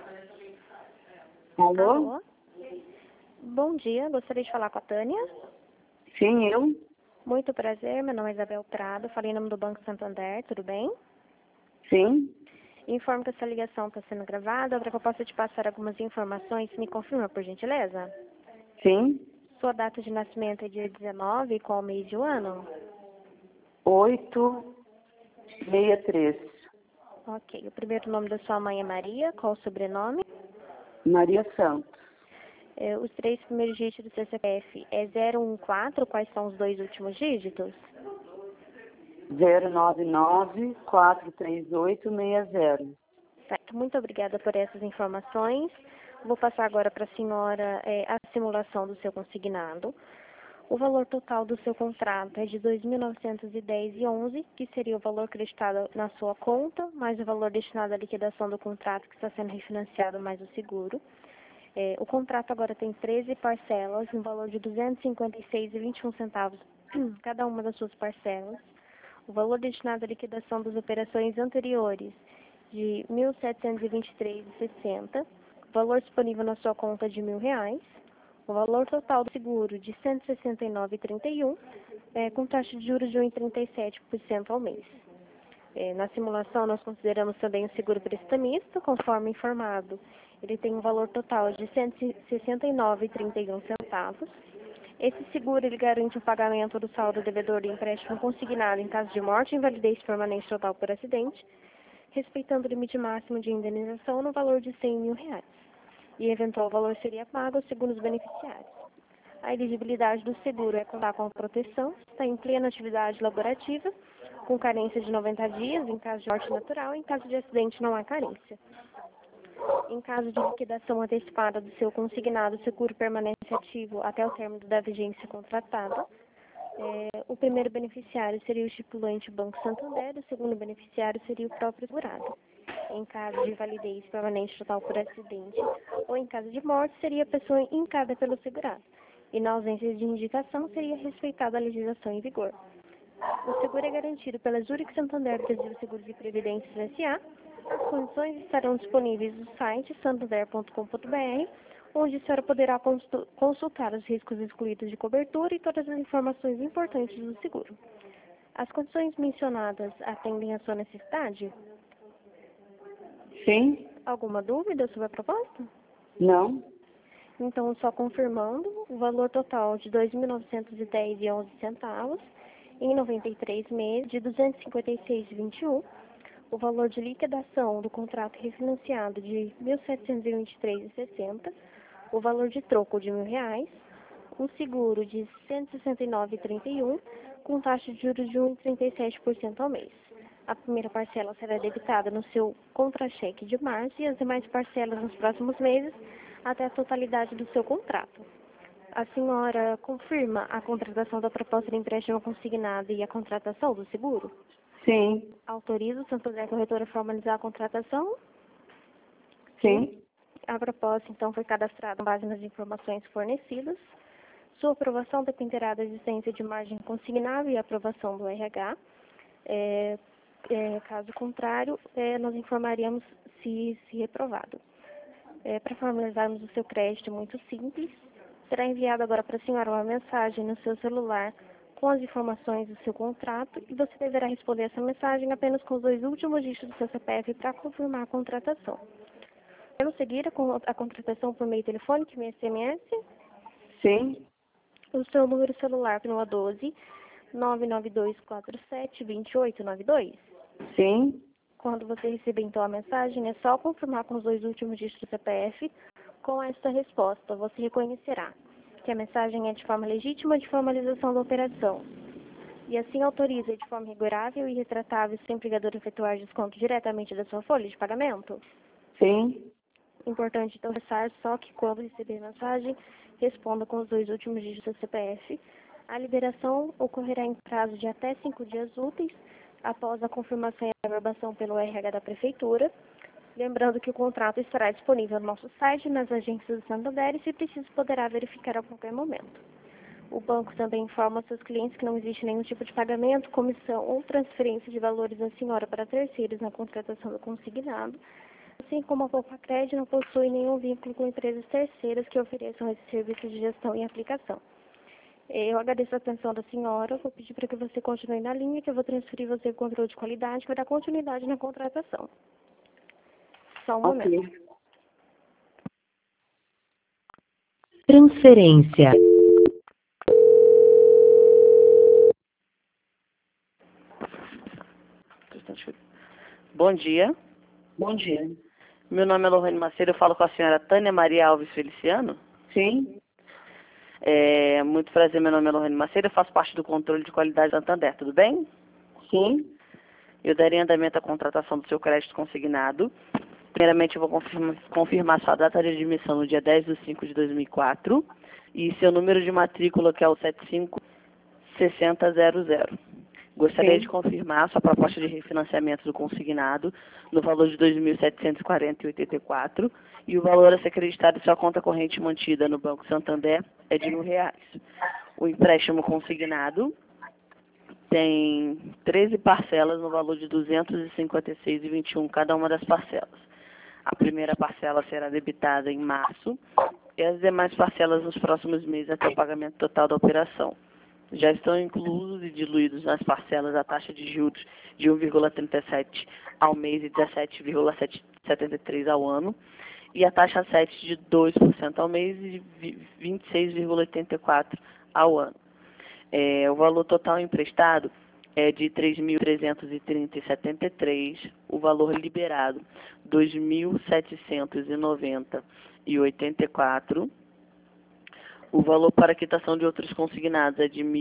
Alô? Alô? Bom dia, gostaria de falar com a Tânia. Sim, eu? Muito prazer, meu nome é Isabel Prado, falei em nome do Banco Santander, tudo bem? Sim, Informo que essa ligação está sendo gravada para que eu possa te passar algumas informações. Me confirma, por gentileza? sim. Sua data de nascimento é dia 19, qual mês de ano? 863. Ok, o primeiro nome da sua mãe é Maria, qual o sobrenome? Maria Santos. Os três primeiros dígitos do seu CPF é 014, quais são os dois últimos dígitos? 099-43860. Certo, muito obrigada por essas informações. Vou passar agora para a senhora a simulação do seu consignado. O valor total do seu contrato é de R$ 2.910,11, que seria o valor creditado na sua conta, mais o valor destinado à liquidação do contrato que está sendo refinanciado, mais o seguro. O contrato agora tem 13 parcelas, no valor de R$ 256,21, cada uma das suas parcelas. O valor destinado à liquidação das operações anteriores de R$ 1.723,60, valor disponível na sua conta de R$ 1.000, o valor total do seguro de R$ 169,31, com taxa de juros de 1,37% ao mês. Na simulação, nós consideramos também o seguro prestamista, conforme informado. Ele tem um valor total de R$ 169,31. Esse seguro ele garante o pagamento do saldo devedor do empréstimo consignado em caso de morte, invalidez permanente total por acidente, respeitando o limite máximo de indenização no valor de R$ 100.000. E eventual valor seria pago segundo os beneficiários. A elegibilidade do seguro é contar com proteção, está em plena atividade laborativa, com carência de 90 dias em caso de morte natural, em caso de acidente não há carência. Em caso de liquidação antecipada do seu consignado, o seguro permanece ativo até o término da vigência contratada. O primeiro beneficiário seria o estipulante Banco Santander, o segundo beneficiário seria o próprio segurado. Em caso de invalidez permanente total por acidente ou em caso de morte, seria a pessoa indicada pelo segurado. E na ausência de indicação, seria respeitada a legislação em vigor. O seguro é garantido pela Zurich Santander Brasil Seguros e Previdências S.A. As condições estarão disponíveis no site santander.com.br, onde a senhora poderá consultar os riscos excluídos de cobertura e todas as informações importantes do seguro. As condições mencionadas atendem à sua necessidade? Sim? Alguma dúvida sobre a proposta? Não? Então, só confirmando, o valor total de R$ 2.910,11 em 93 meses, de R$ 256,21, o valor de liquidação do contrato refinanciado de R$ 1.723,60, o valor de troco de R$ 1.000, um seguro de R$ 169,31, com taxa de juros de 1,37% ao mês. A primeira parcela será debitada no seu contra-cheque de março e as demais parcelas nos próximos meses, até a totalidade do seu contrato. A senhora confirma a contratação da proposta de empréstimo consignado e a contratação do seguro? Sim. Autoriza o Santander Corretora a formalizar a contratação? Sim. A proposta, então, foi cadastrada com base nas informações fornecidas. Sua aprovação dependerá da existência de margem consignada e aprovação do RH. Caso contrário, nós informaríamos se reprovado. Para formalizarmos o seu crédito, muito simples, será enviada agora para a senhora uma mensagem no seu celular com as informações do seu contrato e você deverá responder essa mensagem apenas com os dois últimos dígitos do seu CPF para confirmar a contratação. Vamos seguir a contratação por meio telefônico e SMS? Sim? O seu número celular continua 12 99247 2892. Sim? Quando você receber então a mensagem, é só confirmar com os dois últimos dígitos do CPF. Com esta resposta, você reconhecerá que a mensagem é de forma legítima de formalização da operação e assim autoriza de forma regulável e retratável o seu empregador efetuar desconto diretamente da sua folha de pagamento. Sim? Importante então ressaltar só que quando receber a mensagem, responda com os dois últimos dígitos do CPF. A liberação ocorrerá em prazo de até 5 dias úteis após a confirmação e aprovação pelo RH da Prefeitura. Lembrando que o contrato estará disponível no nosso site, nas agências do Santander e, se preciso, poderá verificar a qualquer momento. O banco também informa aos seus clientes que não existe nenhum tipo de pagamento, comissão ou transferência de valores da senhora para terceiros na contratação do consignado. Assim como a Poupa-Cred não possui nenhum vínculo com empresas terceiras que ofereçam esse serviço de gestão e aplicação. Eu agradeço a atenção da senhora, vou pedir para que você continue na linha, que eu vou transferir você para o controle de qualidade, que vai dar continuidade na contratação. Só um momento. Ok. Transferência. Bom dia. Bom dia. Meu nome é Lohane Macedo, eu falo com a senhora Tânia Maria Alves Feliciano. Sim? Muito prazer, meu nome é Lohane Macedo, eu faço parte do controle de qualidade da Santander, tudo bem? Sim? Eu darei andamento à contratação do seu crédito consignado. Primeiramente, eu vou confirmar sua data de admissão no dia 10/5/2004 e seu número de matrícula, que é o 756000. Gostaria Sim. de confirmar sua proposta de refinanciamento do consignado no valor de R$ 2.740,84 e o valor a ser acreditado em sua conta corrente mantida no Banco Santander é de R$ 1.000. O empréstimo consignado tem 13 parcelas no valor de R$ 256,21 cada uma das parcelas. A primeira parcela será debitada em março e as demais parcelas nos próximos meses até o pagamento total da operação. Já estão inclusos e diluídos nas parcelas a taxa de juros de 1,37 ao mês e 17,73 ao ano, e a taxa 7 de 2% ao mês e 26,84 ao ano. O valor total emprestado é de R$ 3.330,73, o valor liberado R$ 2.790,84. O valor para quitação de outros consignados é de R$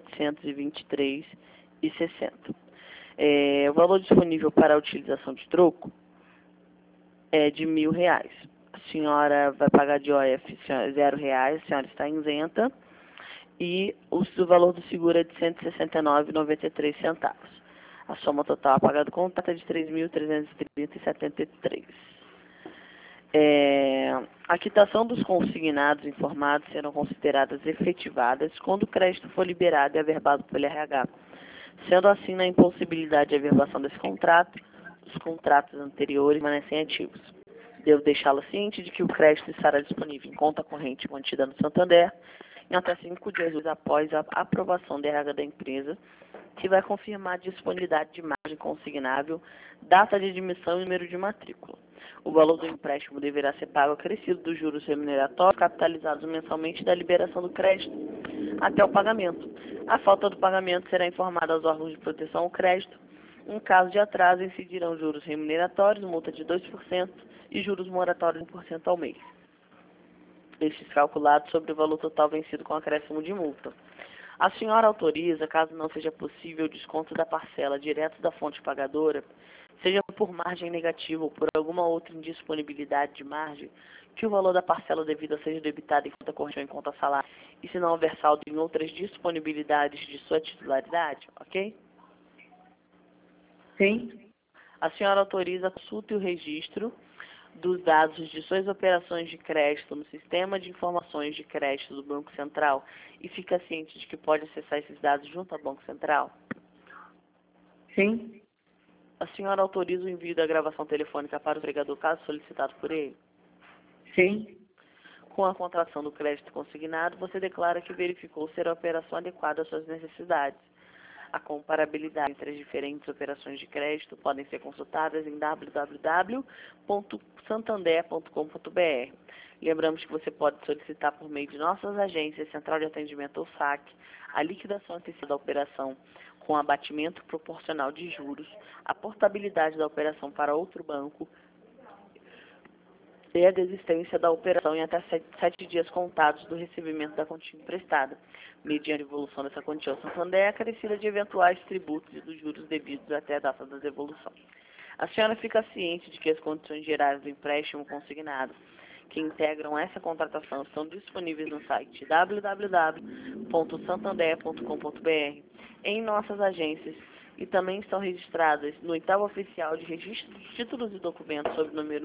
1.723,60. O valor disponível para a utilização de troco é de R$ 1.000. A senhora vai pagar de OF R$ 0, a senhora está isenta. E o valor do seguro é de R$ 169,93. A soma total a pagar do contrato é de R$ 3.330,73. A quitação dos consignados informados serão consideradas efetivadas quando o crédito for liberado e averbado pelo RH. Sendo assim, na impossibilidade de averbação desse contrato, os contratos anteriores permanecem ativos. Devo deixá-la ciente de que o crédito estará disponível em conta corrente mantida no Santander em até 5 dias após a aprovação da RH da empresa, que vai confirmar a disponibilidade de margem consignável, data de admissão e número de matrícula. O valor do empréstimo deverá ser pago acrescido dos juros remuneratórios capitalizados mensalmente da liberação do crédito até o pagamento. A falta do pagamento será informada aos órgãos de proteção ao crédito. Em caso de atraso, incidirão juros remuneratórios, multa de 2% e juros moratórios de 1% ao mês. Estes calculados sobre o valor total vencido com acréscimo de multa. A senhora autoriza, caso não seja possível o desconto da parcela direto da fonte pagadora, seja por margem negativa ou por alguma outra indisponibilidade de margem, que o valor da parcela devida seja debitado em conta corrente ou em conta salário, e se não houver saldo em outras disponibilidades de sua titularidade, ok? Sim? A senhora autoriza a consulta e o registro dos dados de suas operações de crédito no Sistema de Informações de Crédito do Banco Central e fica ciente de que pode acessar esses dados junto ao Banco Central? Sim? A senhora autoriza o envio da gravação telefônica para o empregador caso solicitado por ele? Sim? Com a contratação do crédito consignado, você declara que verificou ser a operação adequada às suas necessidades. A comparabilidade entre as diferentes operações de crédito podem ser consultadas em www.santander.com.br. Lembramos que você pode solicitar por meio de nossas agências, Central de Atendimento ou SAC, a liquidação antecipada da operação com abatimento proporcional de juros, a portabilidade da operação para outro banco e a desistência da operação em até 7 dias contados do recebimento da quantia emprestada, mediante a devolução dessa quantia ao Santander, acrescida de eventuais tributos e dos juros devidos até a data da devolução. A senhora fica ciente de que as condições gerais do empréstimo consignado que integram essa contratação estão disponíveis no site www.santander.com.br, em nossas agências, e também estão registradas no edital oficial de registro de títulos e documentos sob o número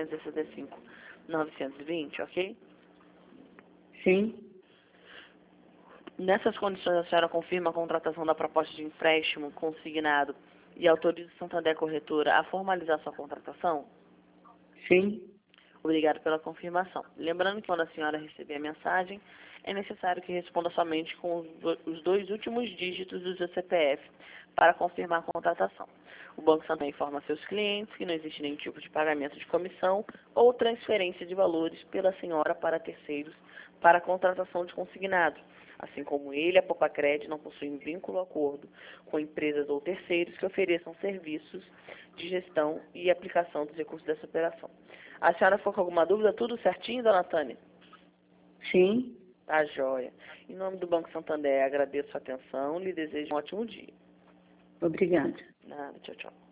1365-920, ok? Sim? Nessas condições, a senhora confirma a contratação da proposta de empréstimo consignado e autoriza o Santander Corretora a formalizar sua contratação? Sim. Obrigado pela confirmação. Lembrando que quando a senhora receber a mensagem, é necessário que responda somente com os 2 últimos dígitos do seu CPF para confirmar a contratação. O Banco Santander informa a seus clientes que não existe nenhum tipo de pagamento de comissão ou transferência de valores pela senhora para terceiros para a contratação de consignado. Assim como ele, a Popacred não possui vínculo ou acordo com empresas ou terceiros que ofereçam serviços de gestão e aplicação dos recursos dessa operação. A senhora ficou com alguma dúvida? Tudo certinho, dona Tânia? Sim. Tá joia. Em nome do Banco Santander, agradeço a atenção e lhe desejo um ótimo dia. Obrigada. Nada, tchau, tchau.